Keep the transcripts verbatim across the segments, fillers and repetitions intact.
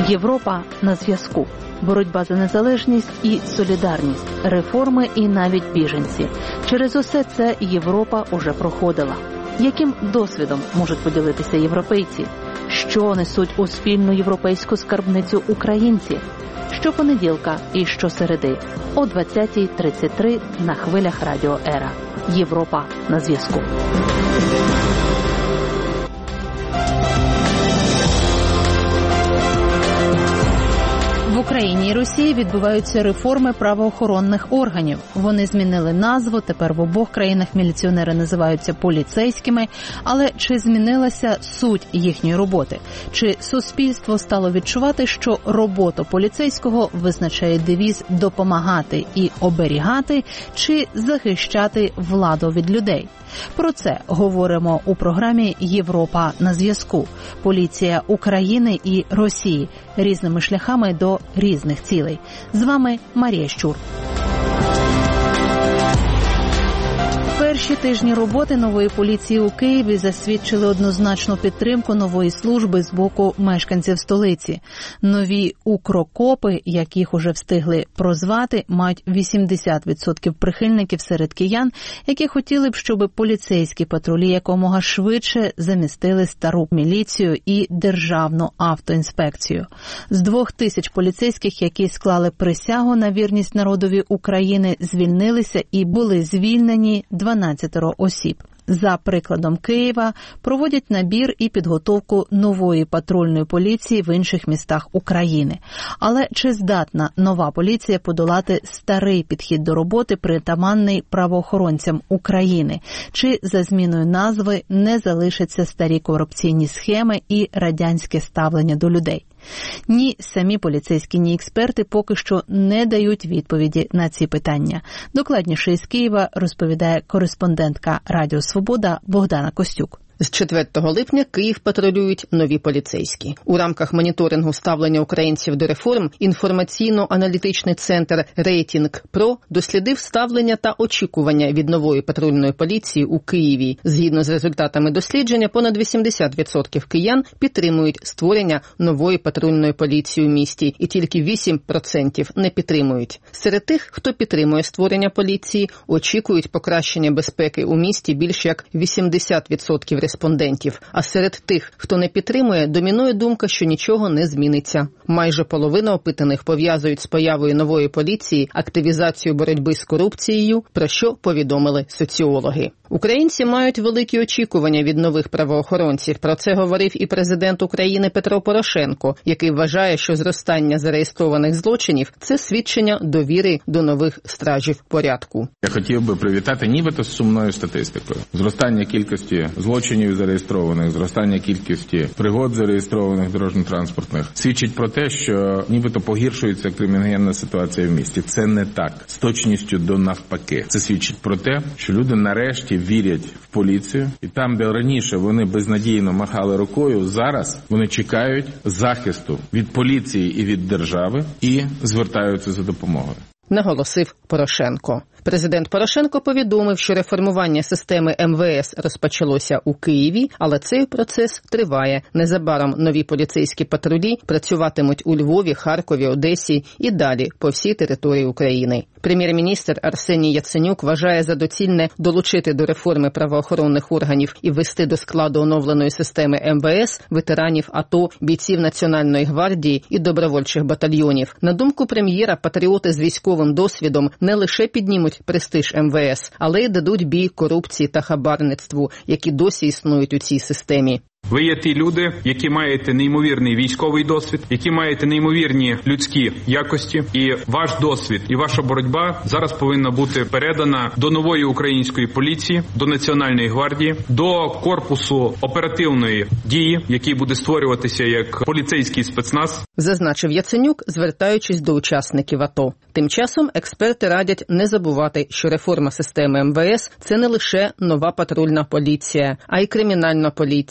Європа на зв'язку. Боротьба за незалежність і солідарність, реформи і навіть біженці. Через усе це Європа уже проходила. Яким досвідом можуть поділитися європейці? Що несуть у спільну європейську скарбницю українці? Щопонеділка і щосереди о двадцятій тридцять три на хвилях Радіо Ера. Європа на зв'язку. В Україні і Росії відбуваються реформи правоохоронних органів. Вони змінили назву, тепер в обох країнах міліціонери називаються поліцейськими. Але чи змінилася суть їхньої роботи? Чи суспільство стало відчувати, що роботу поліцейського визначає девіз «допомагати і оберігати» чи «захищати владу від людей»? Про це говоримо у програмі «Європа на зв'язку». Поліція України і Росії різними шляхами до різних цілей. З вами Марія Щур. Перші тижні роботи нової поліції у Києві засвідчили однозначну підтримку нової служби з боку мешканців столиці. Нові укрокопи, як їх уже встигли прозвати, мають вісімдесят відсотків прихильників серед киян, які хотіли б, щоб поліцейські патрулі якомога швидше замістили стару міліцію і державну автоінспекцію. З двох тисяч поліцейських, які склали присягу на вірність народові України, звільнилися і були звільнені дванадцять осіб. За прикладом Києва проводять набір і підготовку нової патрульної поліції в інших містах України. Але чи здатна нова поліція подолати старий підхід до роботи, притаманний правоохоронцям України? Чи за зміною назви не залишаться старі корупційні схеми і радянське ставлення до людей? Ні самі поліцейські, ні експерти поки що не дають відповіді на ці питання. Докладніше із Києва розповідає кореспондентка Радіо Свобода Богдана Костюк. З четвертого липня Київ патрулюють нові поліцейські. У рамках моніторингу ставлення українців до реформ інформаційно-аналітичний центр «Рейтинг.Про» дослідив ставлення та очікування від нової патрульної поліції у Києві. Згідно з результатами дослідження, понад вісімдесят відсотків киян підтримують створення нової патрульної поліції у місті, і тільки вісім відсотків не підтримують. Серед тих, хто підтримує створення поліції, очікують покращення безпеки у місті більш як вісімдесят відсотків респондентів, а серед тих, хто не підтримує, домінує думка, що нічого не зміниться. Майже половина опитаних пов'язують з появою нової поліції активізацію боротьби з корупцією, про що повідомили соціологи. Українці мають великі очікування від нових правоохоронців. Про це говорив і президент України Петро Порошенко, який вважає, що зростання зареєстрованих злочинів – це свідчення довіри до нових стражів порядку. Я хотів би привітати нібито з сумною статистикою. Зростання кількості злочинів зареєстрованих, зростання кількості пригод зареєстрованих дорожньо-транспортних свідчить про те, що нібито погіршується криміногенна ситуація в місті. Це не так. З точністю до навпаки. Це свідчить про те, що люди нарешті вірять в поліцію, і там, де раніше вони безнадійно махали рукою, зараз вони чекають захисту від поліції і від держави і звертаються за допомогою. Наголосив Порошенко. Президент Порошенко повідомив, що реформування системи ем ве ес розпочалося у Києві, але цей процес триває. Незабаром нові поліцейські патрулі працюватимуть у Львові, Харкові, Одесі і далі по всій території України. Прем'єр-міністр Арсеній Яценюк вважає за доцільне долучити до реформи правоохоронних органів і ввести до складу оновленої системи ем ве ес ветеранів АТО, бійців Національної гвардії і добровольчих батальйонів. На думку прем'єра, патріоти з військовим досвідом не лише піднімуть престиж ем ве ес, але й дадуть бій корупції та хабарництву, які досі існують у цій системі. Ви є ті люди, які маєте неймовірний військовий досвід, які маєте неймовірні людські якості, і ваш досвід і ваша боротьба зараз повинна бути передана до нової української поліції, до Національної гвардії, до корпусу оперативної дії, який буде створюватися як поліцейський спецназ. Зазначив Яценюк, звертаючись до учасників АТО. Тим часом експерти радять не забувати, що реформа системи ем ве ес – це не лише нова патрульна поліція, а й кримінальна поліція, поліція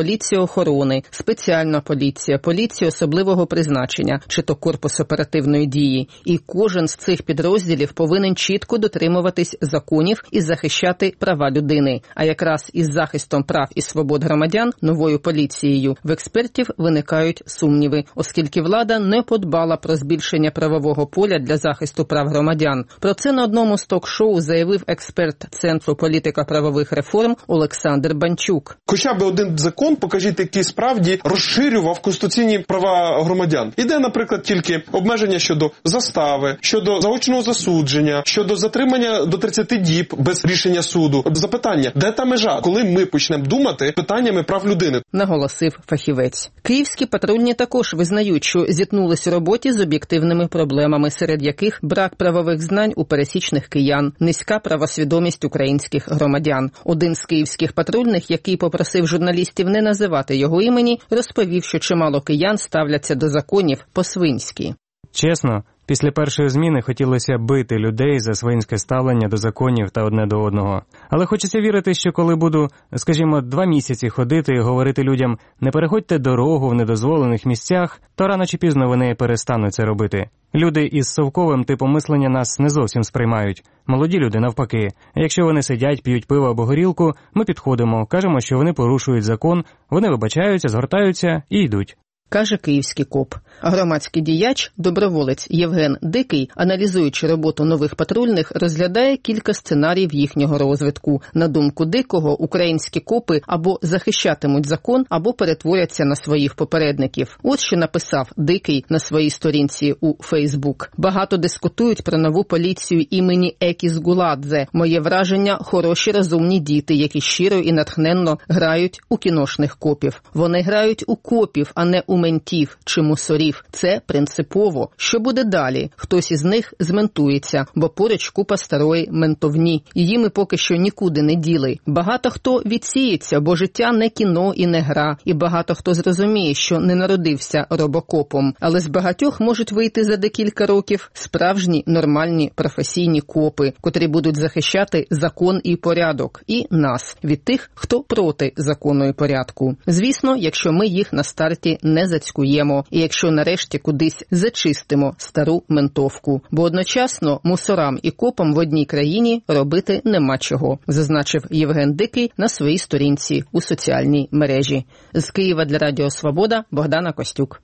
поліція охорони, спеціальна поліція, поліція особливого призначення, чи то корпус оперативної дії. І кожен з цих підрозділів повинен чітко дотримуватись законів і захищати права людини. А якраз із захистом прав і свобод громадян новою поліцією в експертів виникають сумніви, оскільки влада не подбала про збільшення правового поля для захисту прав громадян. Про це на одному з ток-шоу заявив експерт Центру політика правових реформ Олександр Банчук. Хоча б один закон, покажіть, який справді розширював конституційні права громадян. Іде, наприклад, тільки обмеження щодо застави, щодо заочного засудження, щодо затримання до тридцяти діб без рішення суду. Запитання, де та межа, коли ми почнемо думати питаннями прав людини? Наголосив фахівець. Київські патрульні також визнають, що зіткнулись у роботі з об'єктивними проблемами, серед яких брак правових знань у пересічних киян, низька правосвідомість українських громадян. Один з київських патрульних, який попросив журналістів не називати його імені, розповів, що чимало киян ставляться до законів по-свинськи. Чесно, після першої зміни хотілося бити людей за свинське ставлення до законів та одне до одного. Але хочеться вірити, що коли буду, скажімо, два місяці ходити і говорити людям «не переходьте дорогу в недозволених місцях», то рано чи пізно вони перестануть це робити. Люди із совковим типом мислення нас не зовсім сприймають. Молоді люди навпаки. Якщо вони сидять, п'ють пиво або горілку, ми підходимо, кажемо, що вони порушують закон, вони вибачаються, згортаються і йдуть. Каже київський коп. А громадський діяч, доброволець Євген Дикий, аналізуючи роботу нових патрульних, розглядає кілька сценаріїв їхнього розвитку. На думку Дикого, українські копи або захищатимуть закон, або перетворяться на своїх попередників. От що написав Дикий на своїй сторінці у Фейсбук. Багато дискутують про нову поліцію імені Екіс Гуладзе. Моє враження – хороші розумні діти, які щиро і натхненно грають у кіношних копів. Вони грають у копів, а не у ментів чи мусорів. Це принципово. Що буде далі? Хтось із них зментується, бо поруч купа старої ментовні. Її ми поки що нікуди не діли. Багато хто відсіється, бо життя не кіно і не гра. І багато хто зрозуміє, що не народився робокопом. Але з багатьох можуть вийти за декілька років справжні, нормальні, професійні копи, котрі будуть захищати закон і порядок. І нас від тих, хто проти закону і порядку. Звісно, якщо ми їх на старті не зацькуємо, і якщо нарешті кудись зачистимо стару ментовку. Бо одночасно мусорам і копам в одній країні робити нема чого, зазначив Євген Дикий на своїй сторінці у соціальній мережі. З Києва для Радіо Свобода, Богдана Костюк.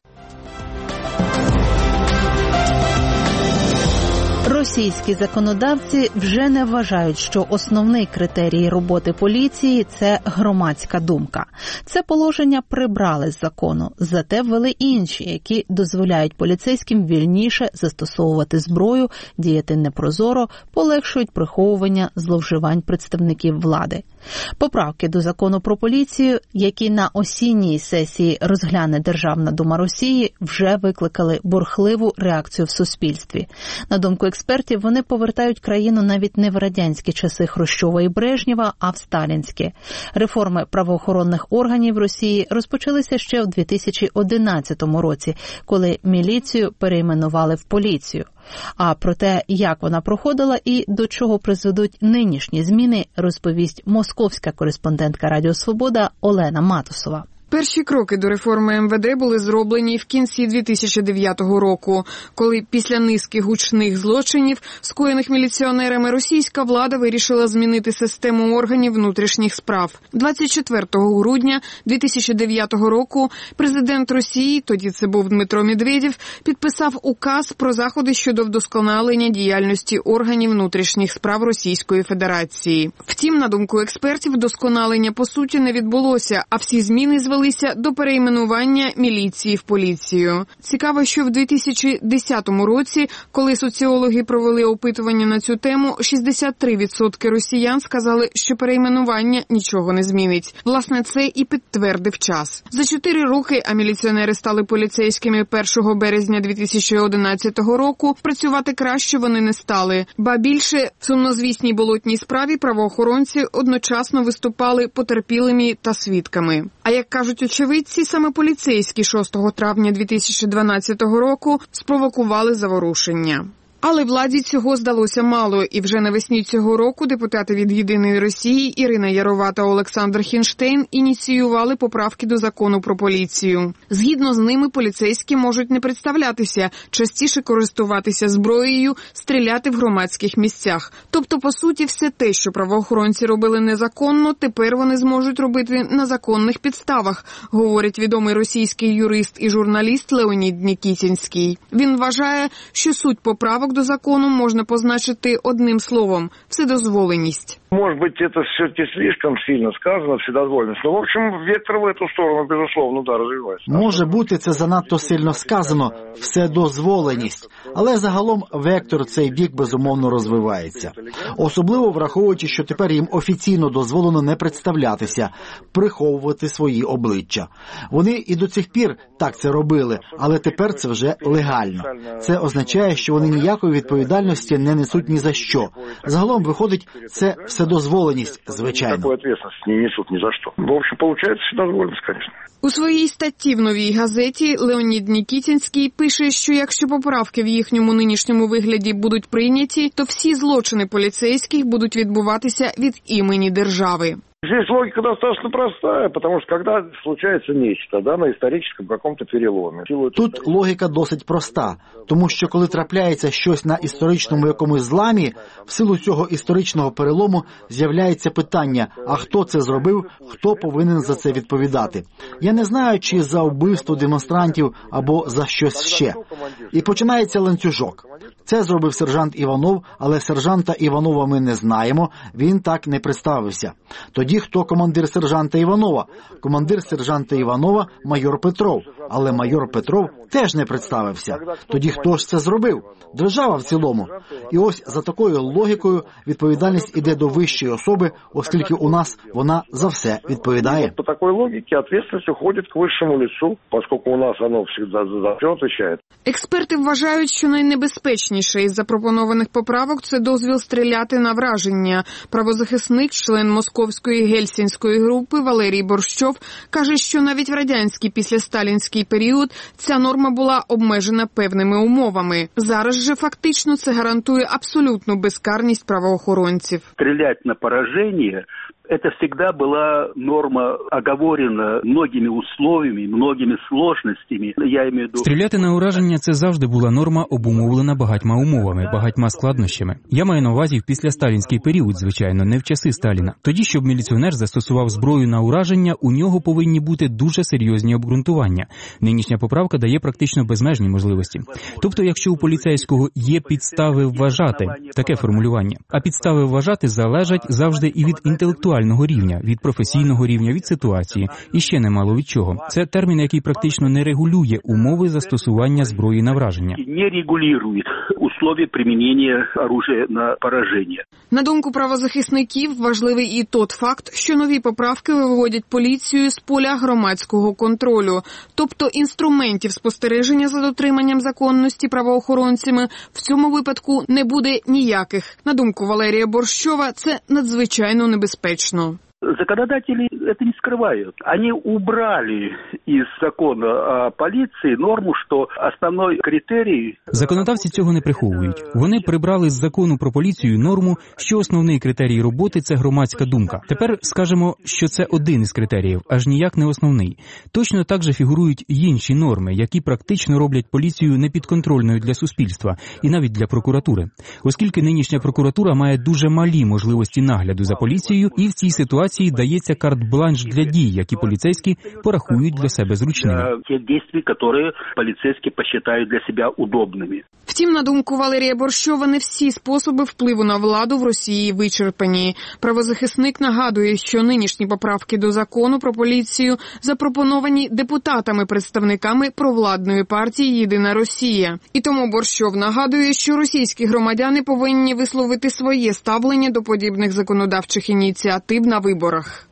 Російські законодавці вже не вважають, що основний критерій роботи поліції – це громадська думка. Це положення прибрали з закону, зате ввели інші, які дозволяють поліцейським вільніше застосовувати зброю, діяти непрозоро, полегшують приховування зловживань представників влади. Поправки до закону про поліцію, які на осінній сесії розгляне Державна дума Росії, вже викликали бурхливу реакцію в суспільстві. На думку експертів, вони повертають країну навіть не в радянські часи Хрущова і Брежнєва, а в сталінські. Реформи правоохоронних органів Росії розпочалися ще в дві тисячі одинадцятому році, коли міліцію перейменували в поліцію. А про те, як вона проходила і до чого призведуть нинішні зміни, розповість московська кореспондентка Радіо Свобода Олена Матусова. Перші кроки до реформи ем ве де були зроблені в кінці дві тисячі дев'ятого року, коли після низки гучних злочинів, скоєних міліціонерами, російська влада вирішила змінити систему органів внутрішніх справ. двадцять четвертого грудня дві тисячі дев'ятого року президент Росії, тоді це був Дмитро Медведєв, підписав указ про заходи щодо вдосконалення діяльності органів внутрішніх справ Російської Федерації. Втім, на думку експертів, вдосконалення по суті не відбулося, а всі зміни звели до перейменування міліції в поліцію. Цікаво, що в дві тисячі десятому році, коли соціологи провели опитування на цю тему, шістдесят три відсотки росіян сказали, що перейменування нічого не змінить. Власне, це і підтвердив час. За чотири роки, а міліціонери стали поліцейськими першого березня дві тисячі одинадцятого року, працювати краще вони не стали. Ба більше, в сумнозвісній болотній справі правоохоронці одночасно виступали потерпілими та свідками. А як кажуть очевидці, саме поліцейські шостого травня дві тисячі дванадцятого року спровокували заворушення. Але владі цього здалося мало, і вже навесні цього року депутати від «Єдиної Росії» Ірина Ярова та Олександр Хінштейн ініціювали поправки до закону про поліцію. Згідно з ними, поліцейські можуть не представлятися, частіше користуватися зброєю, стріляти в громадських місцях. Тобто, по суті, все те, що правоохоронці робили незаконно, тепер вони зможуть робити на законних підставах, говорить відомий російський юрист і журналіст Леонід Нікітінський. Він вважає, що суть поправок до закону можна позначити одним словом – вседозволеність. Может быть, это все-таки слишком сильно сказано, вседозволенность. Но, в общем, вектор в эту сторону, безусловно, да, розвивається. Може бути, це занадто сильно сказано – вседозволеність. Але загалом вектор цей бік, безумовно, розвивається. Особливо враховуючи, що тепер їм офіційно дозволено не представлятися, приховувати свої обличчя. Вони і до цих пір так це робили, але тепер це вже легально. Це означає, що вони ніякої відповідальності не несуть ні за що. Загалом виходить, це вседозволеність, звичайно. Такої відповідальності не несуть ні за що. В общем, виходить вседозволеність, звісно. У своїй статті в «Новій газеті» Леонід Нікітінський пише, що якщо поправки в їхньому нинішньому вигляді будуть прийняті, то всі злочини поліцейських будуть відбуватися від імені держави. Здесь логика достаточно простая, потому что когда случается нечто, да, на историческом каком-то переломе. Тут логіка досить проста, тому що коли трапляється щось на історичному якомусь зламі, в силу цього історичного перелому з'являється питання, а хто це зробив, хто повинен за це відповідати. Я не знаю, чи за вбивство демонстрантів або за щось ще. І починається ланцюжок. Це зробив сержант Іванов, але сержанта Іванова ми не знаємо, він так не представився. Тоді хто командир сержанта Іванова? Командир сержанта Іванова – майор Петров, але майор Петров теж не представився. Тоді хто ж це зробив? Держава в цілому. І ось за такою логікою відповідальність іде до вищої особи, оскільки у нас вона за все відповідає. По такій логіці відповідальність уходить к вищому лицу, оскільки у нас воно завжди за все відповідає. Експерти вважають, що найнебезпечніше із запропонованих поправок – це дозвіл стріляти на враження. Правозахисник, член московської гельсінської групи Валерій Борщов каже, що навіть в радянський післясталінський період ця норма була обмежена певними умовами. Зараз же фактично це гарантує абсолютну безкарність правоохоронців. Стріляти на пораження – это всегда была норма, оговорена многими условиями, многими сложностями. Я имею в виду... Стріляти на ураження – це завжди була норма, обумовлена багатьма умовами, багатьма складнощами. Я маю на увазі в післясталінський період, звичайно, не в часи Сталіна. Тоді, щоб міліціонер застосував зброю на ураження, у нього повинні бути дуже серйозні обґрунтування. Нинішня поправка дає практично безмежні можливості. Тобто, якщо у поліцейського є підстави вважати, таке формулювання, а підстави вважати залежать завжди і від інтелектуального рівня, від професійного рівня, від ситуації. І ще немало від чого. Це термін, який практично не регулює умови застосування зброї на враження. Не регулює умови примінення оружия на пораження. На думку правозахисників, важливий і тот факт, що нові поправки виводять поліцію з поля громадського контролю. Тобто інструментів спостереження за дотриманням законності правоохоронцями в цьому випадку не буде ніяких. На думку Валерія Борщова, це надзвичайно небезпечно. Законодатели это не скрывают. Они убрали из закона о полиции норму, що основний критерій... Законодавці цього не приховують. Вони прибрали з закону про поліцію норму, що основний критерій роботи – це громадська думка. Тепер скажемо, що це один із критеріїв, аж ніяк не основний. Точно так же фігурують й інші норми, які практично роблять поліцію непідконтрольною для суспільства і навіть для прокуратури. Оскільки нинішня прокуратура має дуже малі можливості нагляду за поліцією, і в цій ситуації дається карт-бланш для дій, які поліцейські порахують для себе зручними. Ті дії, які поліцейські посчитають для себе удобними. Втім, на думку Валерія Борщова, не всі способи впливу на владу в Росії вичерпані. Правозахисник нагадує, що нинішні поправки до закону про поліцію запропоновані депутатами-представниками провладної партії «Єдина Росія». І тому Борщов нагадує, що російські громадяни повинні висловити своє ставлення до подібних законодавчих ініціатив на виборах.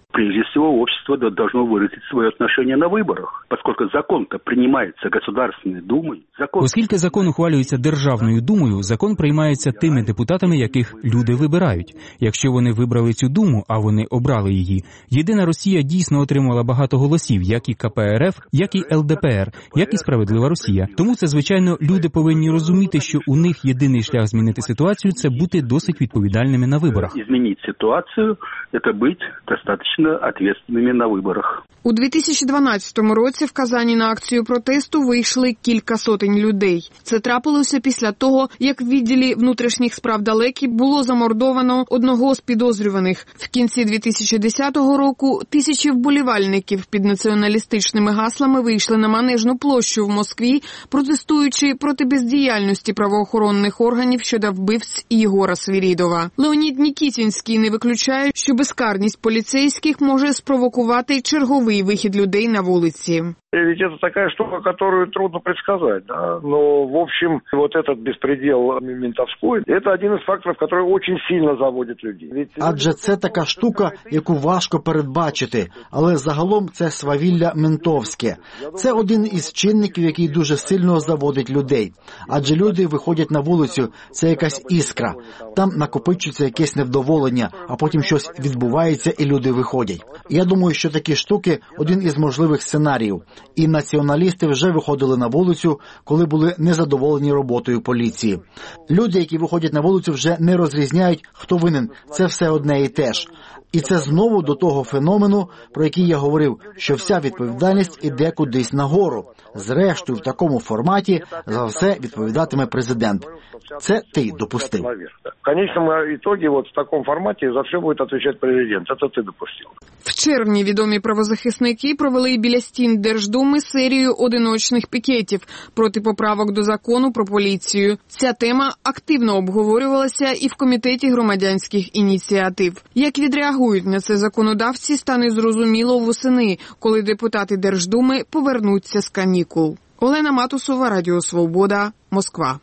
Прежде всего, общество должно выразить свое отношение на выборах, поскольку закон-то принимается Государственной Думой. Закон... Оскільки закон ухвалюється Державною Думою, закон приймається тими депутатами, яких люди вибирають. Якщо вони вибрали цю Думу, а вони обрали її, Єдина Росія дійсно отримала багато голосів, як і ка пе ер еф, як і ел де пе ер, як і Справедлива Росія. Тому це, звичайно, люди повинні розуміти, що у них єдиний шлях змінити ситуацію – це бути досить відповідальними на виборах. Змінити ситуацію – це бути достатньо відповідальними на виборах. У дві тисячі дванадцятому році в Казані на акцію протесту вийшли кілька сотень людей. Це трапилося після того, як в відділі внутрішніх справ Далекі було замордовано одного з підозрюваних. В кінці дві тисячі десятого року тисячі вболівальників під націоналістичними гаслами вийшли на Манежну площу в Москві, протестуючи проти бездіяльності правоохоронних органів щодо вбивць Єгора Свірідова. Леонід Нікітінський не виключає, що безкарність поліцейських може спровокувати черговий вихід людей на вулиці. Ведь это такая штука, которую трудно предсказать, да? Но, в общем, вот этот беспредел ментовской, это один из факторов, который очень сильно заводит людей. Ведь... Адже це така штука, яку важко передбачити, але загалом це свавілля ментовське. Це один із чинників, який дуже сильно заводить людей. Адже люди виходять на вулицю, це якась іскра. Там накопичується якесь невдоволення, а потім щось відбувається і люди виходять. Я думаю, що такі штуки – один із можливих сценаріїв. І націоналісти вже виходили на вулицю, коли були незадоволені роботою поліції. Люди, які виходять на вулицю, вже не розрізняють, хто винен. Це все одне і те ж. І це знову до того феномену, про який я говорив, що вся відповідальність іде кудись нагору. Зрештою, в такому форматі за все відповідатиме президент. Це ти допустив. В конечному ітогі, от в такому форматі за все буде відповідати президент. Це ти допустив. В червні відомі правозахисники провели біля стін Держдуми серію одиночних пікетів проти поправок до закону про поліцію. Ця тема активно обговорювалася і в Комітеті громадянських ініціатив. Як відреагують на це законодавці, стане зрозуміло восени, коли депутати Держдуми повернуться з канікул. Олена Матусова, Радіо Свобода, Москва.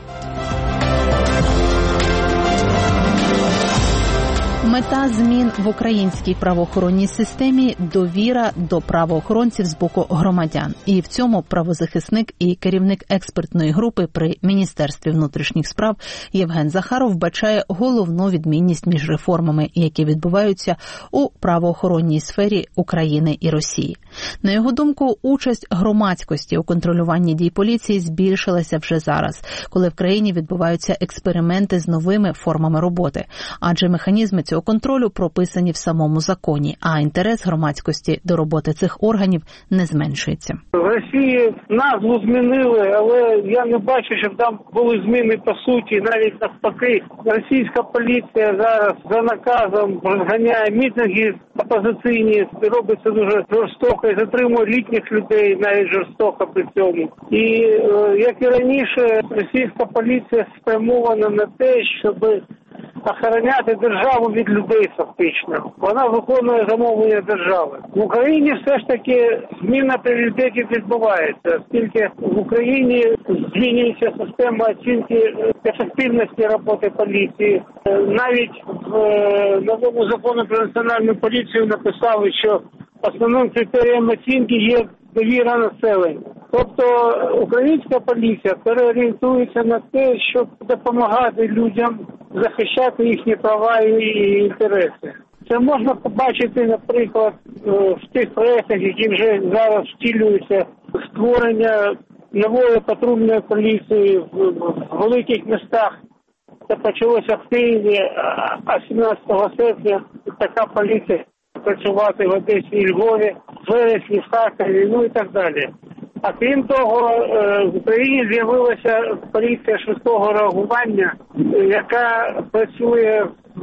Мета змін в українській правоохоронній системі – довіра до правоохоронців з боку громадян. І в цьому правозахисник і керівник експертної групи при Міністерстві внутрішніх справ Євген Захаров вбачає головну відмінність між реформами, які відбуваються у правоохоронній сфері України і Росії. На його думку, участь громадськості у контролюванні дій поліції збільшилася вже зараз, коли в країні відбуваються експерименти з новими формами роботи, адже механізми цього контролю прописані в самому законі, а інтерес громадськості до роботи цих органів не зменшується. В Росії назву змінили, але я не бачу, щоб там були зміни по суті, навіть навпаки. Російська поліція зараз за наказом розганяє мітинги опозиційні, робиться дуже жорстоко і затримує літніх людей навіть жорстоко при цьому. І, як і раніше, російська поліція спрямована на те, щоб охороняти державу від людей фактично. Вона виконує замовлення держави. В Україні все ж таки зміна пріоритетів відбувається, оскільки в Україні змінюється система оцінки ефективності роботи поліції. Навіть в новому законі про національну поліцію написали, що основним критерієм оцінки є довіра населення. Тобто українська поліція переорієнтується на те, щоб допомагати людям захищати їхні права і інтереси. Це можна побачити, наприклад, в тих проєктах, які вже зараз втілюються, створення нової патрульної поліції в великих містах. Це почалося в Києві, а сімнадцятого серпня така поліція працювати в Одесі і Львові, в вересні, в Харкові, ну і так далі. А крім того, в Україні з'явилася поліція швидкого реагування, яка працює в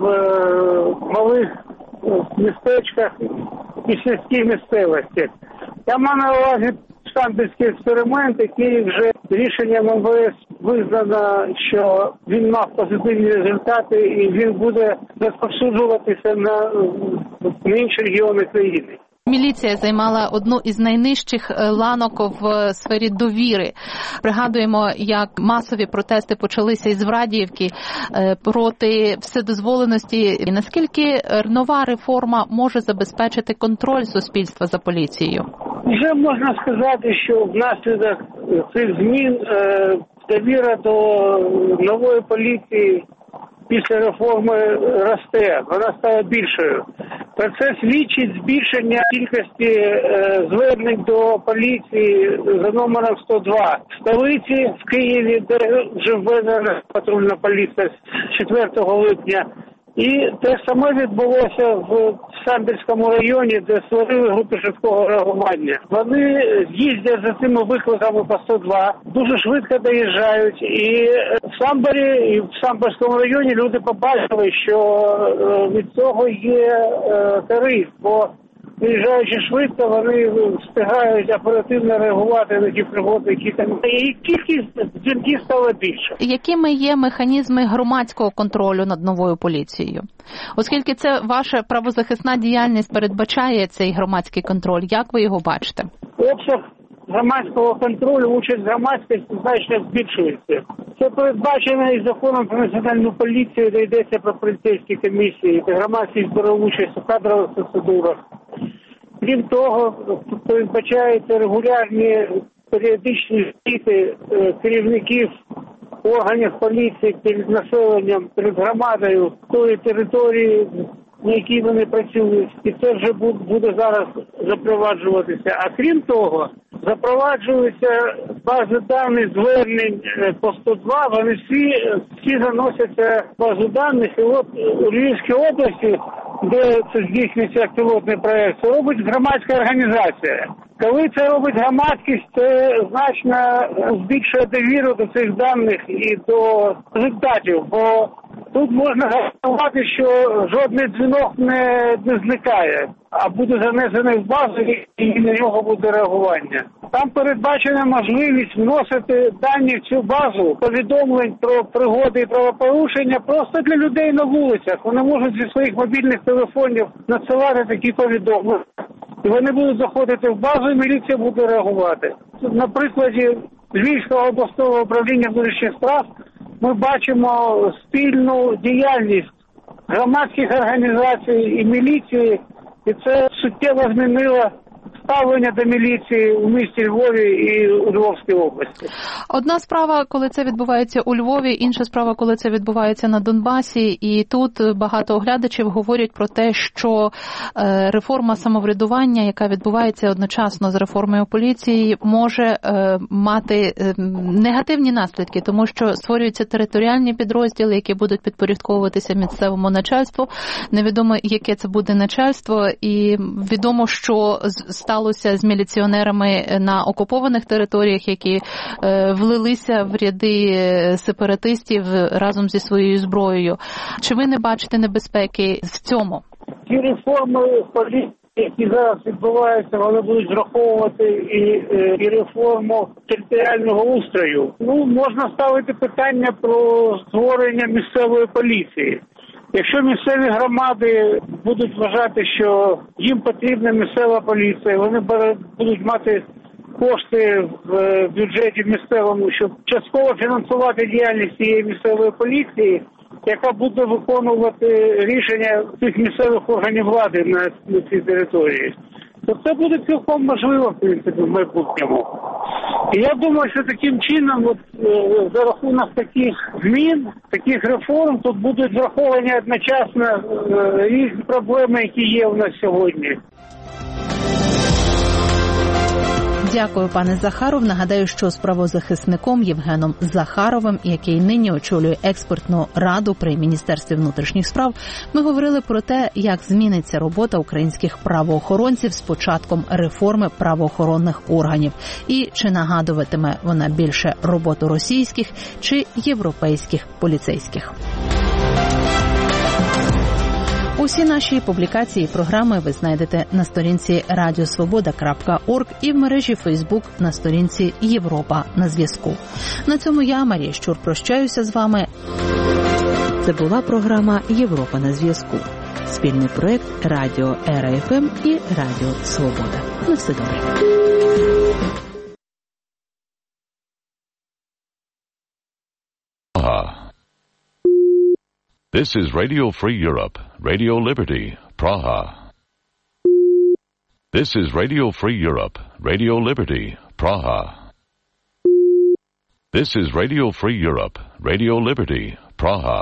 малих містечках і сільській місцевості. Я маю на увазі штампівський експеримент, який вже рішенням ем ве ес визнано, що він мав позитивні результати і він буде розповсюджуватися на, на інші регіони країни. Міліція займала одну із найнижчих ланок в сфері довіри. Пригадуємо, як масові протести почалися із Врадіївки проти вседозволеності. І наскільки нова реформа може забезпечити контроль суспільства за поліцією? Вже можна сказати, що внаслідок цих змін довіра до нової поліції після реформи росте, вона стала більшою. Про це свідчить збільшення кількості е, звернень до поліції за номером сто два. В столиці, в Києві, де вже введена патрульна поліція з четвертого липня. І те саме відбулося в Самбірському районі, де створили групи швидкого реагування. Вони їздять за цими викликами по сто два, дуже швидко доїжджають. І в Самборі, і в Самбірському районі люди побачили, що від цього є тариф, бо виїжджаючи швидко, вони встигають оперативно реагувати на ті пригоди, які там. І кількість дзвінків стала більше. Якими є механізми громадського контролю над новою поліцією? Оскільки це ваша правозахисна діяльність передбачає цей громадський контроль, як ви його бачите? Обсяг громадського контролю, участь громадськості значно збільшується. Це передбачено і законом про національну поліцію, де йдеться про поліцейські комісії, де громадськість бере участь у кадрових процедурах. Крім того, передбачаються регулярні періодичні звіти керівників органів поліції перед населенням, перед громадою тої території, на якій вони працюють. І це вже буде зараз запроваджуватися. А крім того, запроваджуються бази даних звернень по сто два, вони всі, всі заносяться в базу даних. І от у Львівській області, де це здійснюється як пілотний проєкт, це робить громадська організація. Коли це робить громадськість, це значно збільшує довіру до цих даних і до результатів, бо тут можна гарантувати, що жодний дзвінок не, не зникає, а буде занесений в базу і на нього буде реагування. Там передбачена можливість вносити дані в цю базу повідомлень про пригоди і правопорушення просто для людей на вулицях. Вони можуть зі своїх мобільних телефонів надсилати такі повідомлення. І вони будуть заходити в базу, і міліція буде реагувати. На прикладі Львівського обласного управління внутрішніх справ ми бачимо спільну діяльність громадських організацій і міліції, і це суттєво змінило ставлення до міліції у місті Львові і у Львовській області. Одна справа, коли це відбувається у Львові, інша справа, коли це відбувається на Донбасі. І тут багато оглядачів говорять про те, що реформа самоврядування, яка відбувається одночасно з реформою поліції, може мати негативні наслідки, тому що створюються територіальні підрозділи, які будуть підпорядковуватися місцевому начальству. Невідомо, яке це буде начальство, і відомо, що сталося з міліціонерами на окупованих територіях, які е, влилися в ряди сепаратистів разом зі своєю зброєю. Чи ви не бачите небезпеки в цьому? Ці реформи поліції, які зараз відбуваються, вони будуть враховувати і, і реформу територіального устрою. Ну, можна ставити питання про створення місцевої поліції. Якщо місцеві громади будуть вважати, що їм потрібна місцева поліція, вони будуть мати кошти в бюджеті місцевому, щоб частково фінансувати діяльність цієї місцевої поліції, яка буде виконувати рішення цих місцевих органів влади на, на цій території, то це буде цілком можливо, в принципі, в майбутньому. І я думаю, що таким чином, от, за рахунок таких змін, таких реформ, тут будуть враховані одночасно різні проблеми, які є у нас сьогодні. Дякую, пане Захаров. Нагадаю, що з правозахисником Євгеном Захаровим, який нині очолює експертну раду при Міністерстві внутрішніх справ, ми говорили про те, як зміниться робота українських правоохоронців з початком реформи правоохоронних органів і чи нагадуватиме вона більше роботу російських чи європейських поліцейських. Усі наші публікації і програми ви знайдете на сторінці радіосвобода крапка орг і в мережі Фейсбук на сторінці Європа на зв'язку. На цьому я, Марія Щур, прощаюся з вами. Це була програма Європа на зв'язку. Спільний проект Радіо Ера Еф Ем і Радіо Свобода. На все добре. This is Radio Free Europe, Radio Liberty, Praha. This is Radio Free Europe, Radio Liberty, Praha. This is Radio Free Europe, Radio Liberty, Praha.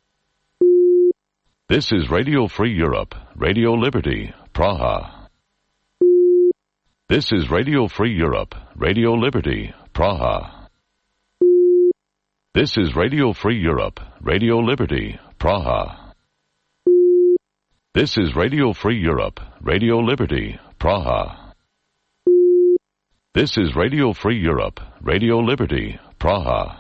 This is Radio Free Europe, Radio Liberty, Praha. This is Radio Free Europe, Radio Liberty, Praha. This is Radio Free Europe, Radio Liberty, Praha. This is Radio Free Europe, Radio Liberty, Praha. This is Radio Free Europe, Radio Liberty, Praha.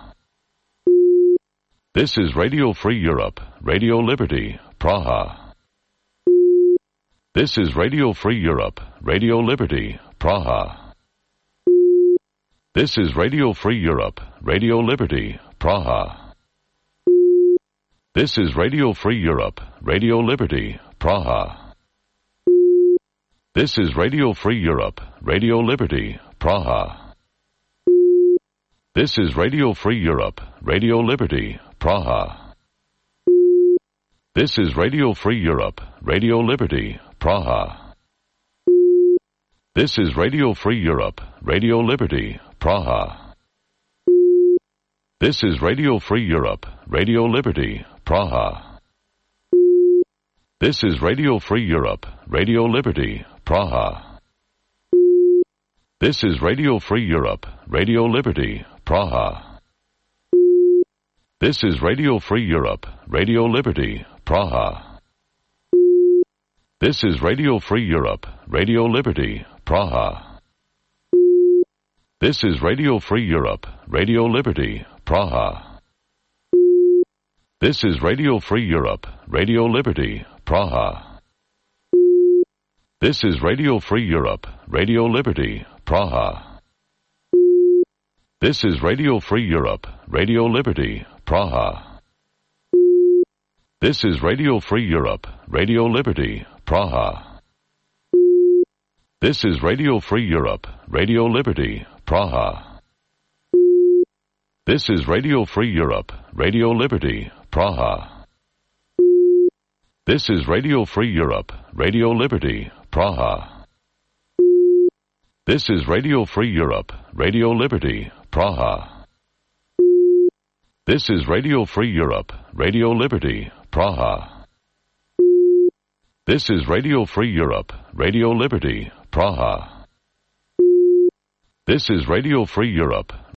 This is Radio Free Europe, Radio Liberty, Praha. This is Radio Free Europe, Radio Liberty, Praha. This is Radio Free Europe, Radio Liberty, Praha. This is Radio Free Europe, Radio Liberty, Praha. This is Radio Free Europe, Radio Liberty, Praha. This is Radio Free Europe, Radio Liberty, Praha. This is Radio Free Europe, Radio Liberty, Praha. This is Radio Free Europe, Radio Liberty, Praha. This is Radio Free Europe, Radio Liberty, Praha. This is Radio Free Europe, Radio Liberty, Praha. This is Radio Free Europe, Radio Liberty, Praha. This is Radio Free Europe, Radio Liberty, Praha. This is Radio Free Europe, Radio Liberty, Praha. This is Radio Free Europe, Radio Liberty, Praha. This is Radio Free Europe, Radio Liberty, Praha. This is Radio Free Europe, Radio Liberty, Praha. This is Radio Free Europe, Radio Liberty, Praha. This is Radio Free Europe, Radio Liberty, Praha. This is Radio Free Europe, Radio Liberty, Praha. This is Radio Free Europe, Radio Liberty, Praha. This is Radio Free Europe, Radio Liberty, Praha. This is Radio Free Europe, Radio Liberty, Praha. This is Radio Free Europe, Radio Liberty, Praha. This is Radio Free Europe, Radio Liberty, Praha. This is Radio Free Europe,